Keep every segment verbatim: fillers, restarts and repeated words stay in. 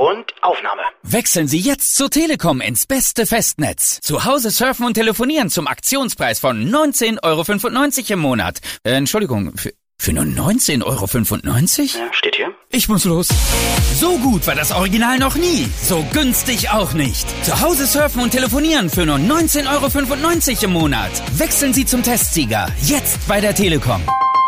Und Aufnahme. Wechseln Sie jetzt zur Telekom ins beste Festnetz. Zu Hause surfen und telefonieren zum Aktionspreis von neunzehn Euro fünfundneunzig im Monat. Äh, Entschuldigung, für, für nur neunzehn Euro fünfundneunzig? Ja, steht hier. Ich muss los. So gut war das Original noch nie. So günstig auch nicht. Zu Hause surfen und telefonieren für nur neunzehn Euro fünfundneunzig im Monat. Wechseln Sie zum Testsieger. Jetzt bei der Telekom.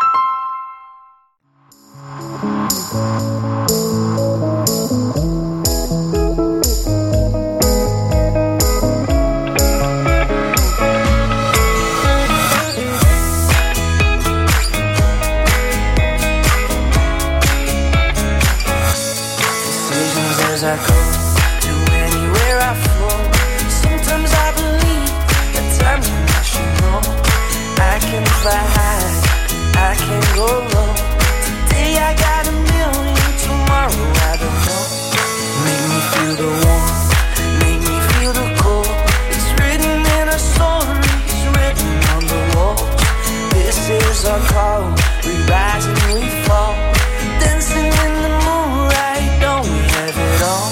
I go to anywhere I flow. Sometimes I believe, at times I should know. I can fly high, I can go low. Today I got a million, tomorrow I don't know. Make me feel the warmth, make me feel the cold. It's written in our stories, written on the walls. This is our call, we rise and we fall. Dancing in the moonlight, don't we have it all?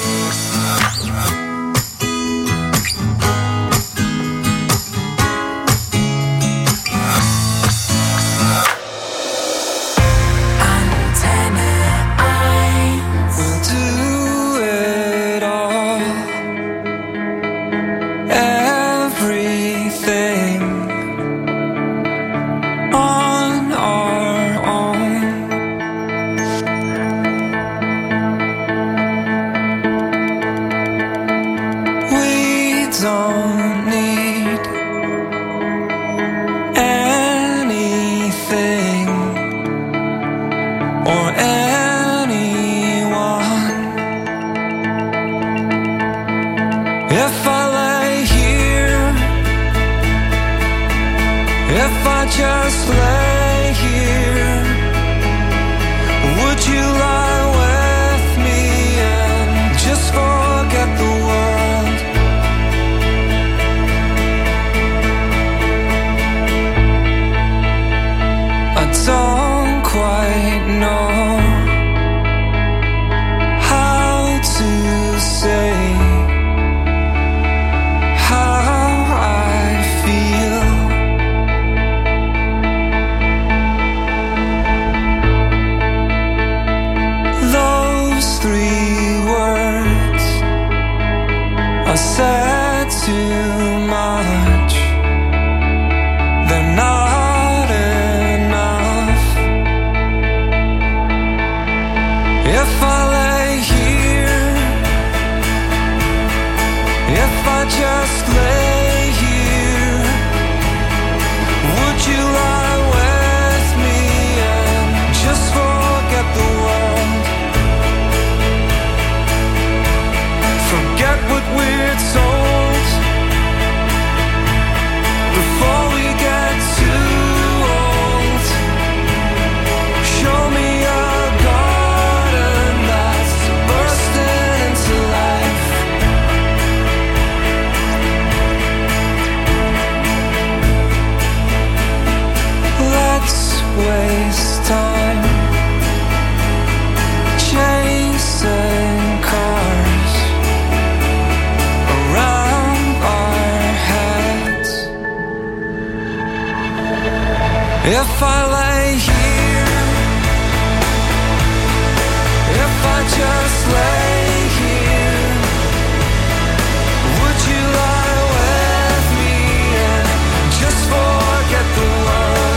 Don't need anything or anyone. If I lay here, if I just lay here, would you lie with me and just forget the world? Don't quite know how to say how I feel. Those three words are said too much. They're not if I lay here, if I just lay here, would you lie with me and just forget the world? Forget what we're told before we get too old. Show me a waste time chasing cars around our heads. If I lay here, if I just lay here, would you lie with me and just forget the world?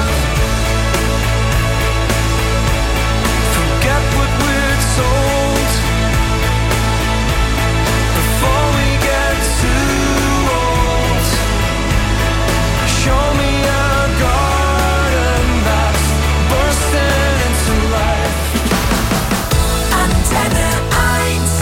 Sold before we get too old. Show me a garden that's bursting into life. Antenne eins.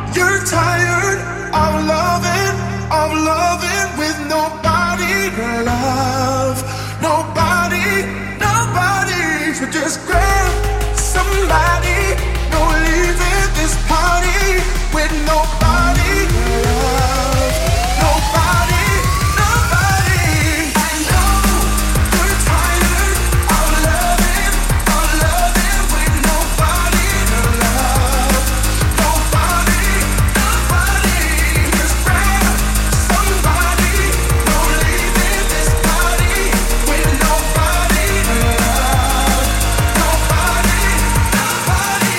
you're tired of loving, of loving with nobody to love. Nobody, nobody. So just grab somebody. No leaving this party with nobody to love. Nobody, nobody. I know you're tired of loving, of loving with nobody to love. Nobody, nobody. Just grab somebody. No leaving this party with nobody to love. Nobody, nobody.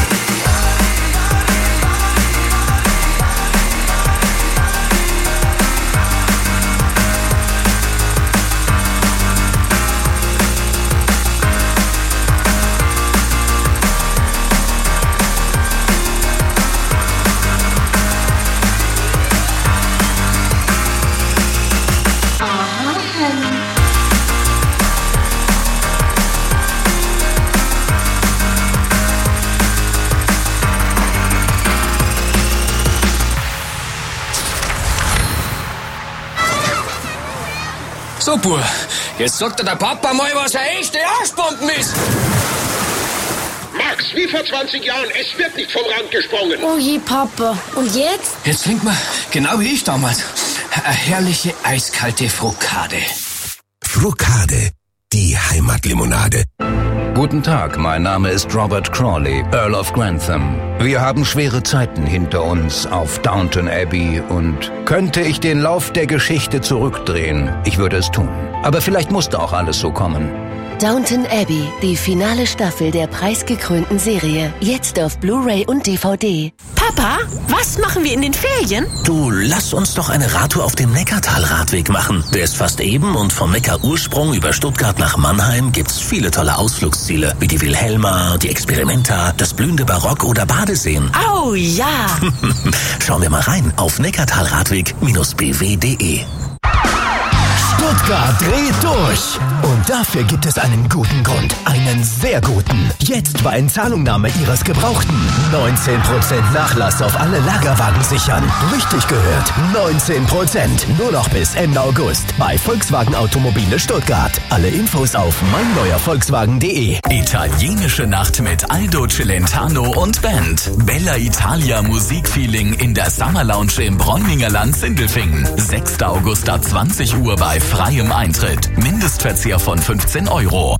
Super, jetzt sagt dir der Papa mal, was eine echte Arschbomben ist. Max, wie vor zwanzig Jahren, es wird nicht vom Rand gesprungen. Oh je, Papa. Und jetzt? Jetzt trinkt man, genau wie ich damals, eine herrliche eiskalte Frokade. Frokade, die Heimatlimonade. Guten Tag, mein Name ist Robert Crawley, Earl of Grantham. Wir haben schwere Zeiten hinter uns auf Downton Abbey und könnte ich den Lauf der Geschichte zurückdrehen, ich würde es tun. Aber vielleicht musste auch alles so kommen. Downton Abbey, die finale Staffel der preisgekrönten Serie. Jetzt auf Blu-ray und D V D. Papa, was machen wir in den Ferien? Du, lass uns doch eine Radtour auf dem Neckartal-Radweg machen. Der ist fast eben und vom Neckar-Ursprung über Stuttgart nach Mannheim gibt's viele tolle Ausflugsziele, wie die Wilhelma, die Experimenta, das blühende Barock oder Badeseen. Oh ja! Schauen wir mal rein auf neckartalradweg Bindestrich b w punkt d e. Stuttgart dreht durch. Und dafür gibt es einen guten Grund. Einen sehr guten. Jetzt bei Inzahlungnahme Ihres Gebrauchten. neunzehn Prozent Nachlass auf alle Lagerwagen sichern. Richtig gehört. neunzehn Prozent. Nur noch bis Ende August. Bei Volkswagen Automobile Stuttgart. Alle Infos auf mein neuer Volkswagen punkt d e. Italienische Nacht mit Aldo Celentano und Band. Bella Italia Musikfeeling in der Summer Lounge im Bräuninger Land Sindelfingen. sechster August ab zwanzig Uhr bei freiem Eintritt. Mindestverzehr von fünfzehn Euro.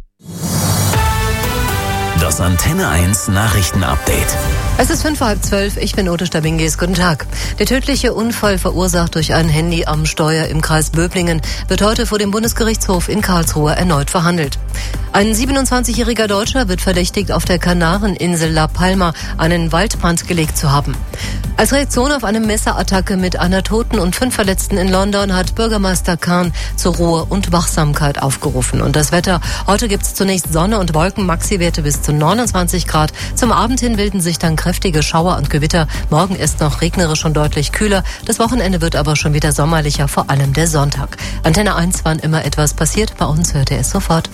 Das Antenne eins Nachrichtenupdate. Es ist fünf vor halb zwölf. Ich bin Ute Stabingis. Guten Tag. Der tödliche Unfall, verursacht durch ein Handy am Steuer im Kreis Böblingen, wird heute vor dem Bundesgerichtshof in Karlsruhe erneut verhandelt. Ein siebenundzwanzigjähriger Deutscher wird verdächtigt, auf der Kanareninsel La Palma einen Waldbrand gelegt zu haben. Als Reaktion auf eine Messerattacke mit einer Toten und fünf Verletzten in London hat Bürgermeister Khan zur Ruhe und Wachsamkeit aufgerufen. Und das Wetter: Heute gibt es zunächst Sonne und Wolken, Maxiwerte bis zu neunundzwanzig Grad. Zum Abend hin bilden sich dann kräftige Schauer und Gewitter. Morgen ist noch regnerisch und deutlich kühler. Das Wochenende wird aber schon wieder sommerlicher, vor allem der Sonntag. Antenne eins, wann immer etwas passiert, bei uns hört ihr es sofort.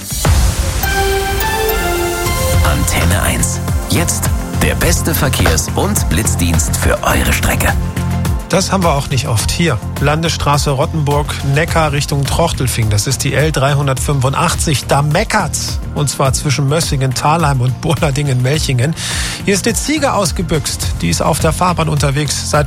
Antenne eins. Jetzt der beste Verkehrs- und Blitzdienst für eure Strecke. Das haben wir auch nicht oft. Hier, Landesstraße Rottenburg, Neckar Richtung Trochtelfing. Das ist die L dreihundertfünfundachtzig. Da meckert's. Und zwar zwischen Mössingen, Thalheim und Burnerdingen-Melchingen. Hier ist eine Ziege ausgebüxt. Die ist auf der Fahrbahn unterwegs. Seit